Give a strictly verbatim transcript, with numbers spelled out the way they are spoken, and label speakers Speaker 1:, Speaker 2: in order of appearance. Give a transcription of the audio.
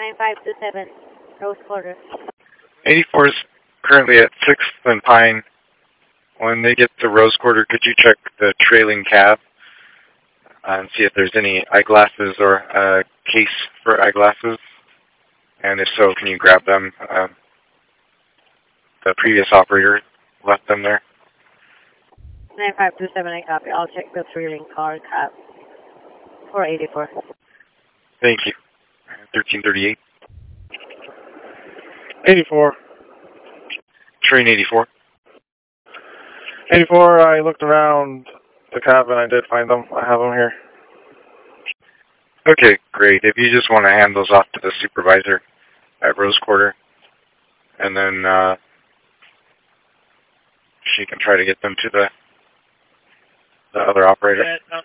Speaker 1: nine five two seven, Rose Quarter.
Speaker 2: eighty-four is currently at sixth and Pine. When they get to Rose Quarter, could you check the trailing cab uh, and see if there's any eyeglasses or a case for eyeglasses? And if so, can you grab them? Uh, the previous operator left them there.
Speaker 1: nine five two seven, I copy. I'll check the trailing car cab for eighty-four.
Speaker 2: Thank you. thirteen thirty-eight.
Speaker 3: eighty-four.
Speaker 2: Train eighty-four.
Speaker 3: eighty-four, I looked around the cab and I did find them. I have them here.
Speaker 2: Okay, great. If you just want to hand those off to the supervisor at Rose Quarter, and then uh, she can try to get them to the the other operator.
Speaker 3: Yeah, no,